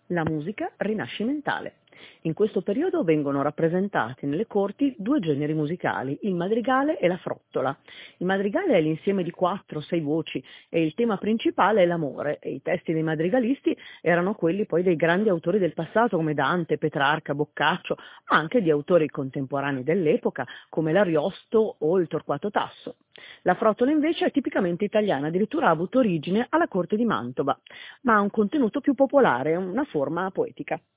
La musica rinascimentale. In questo periodo vengono rappresentati nelle corti due generi musicali, il madrigale e la frottola. Il madrigale è l'insieme di 4-6 voci e il tema principale è l'amore, e i testi dei madrigalisti erano quelli poi dei grandi autori del passato come Dante, Petrarca, Boccaccio, ma anche di autori contemporanei dell'epoca come l'Ariosto o il Torquato Tasso. La frottola invece è tipicamente italiana, addirittura ha avuto origine alla corte di Mantova, ma ha un contenuto più popolare, una forma poetica.